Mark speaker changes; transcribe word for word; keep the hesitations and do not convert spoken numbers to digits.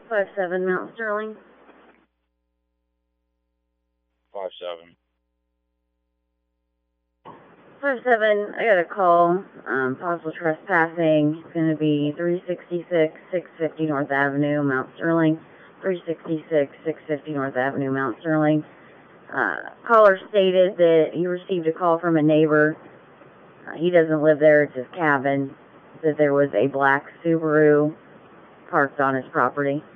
Speaker 1: Five seven Mount Sterling.
Speaker 2: Five seven.
Speaker 1: Five seven. I got a call. Um, possible trespassing. It's going to be three sixty-six, six fifty North Avenue, Mount Sterling. three sixty-six, six fifty North Avenue, Mount Sterling. Uh, caller stated that he received a call from a neighbor. Uh, he doesn't live there. It's his cabin. That there was a black Subaru parked on his property.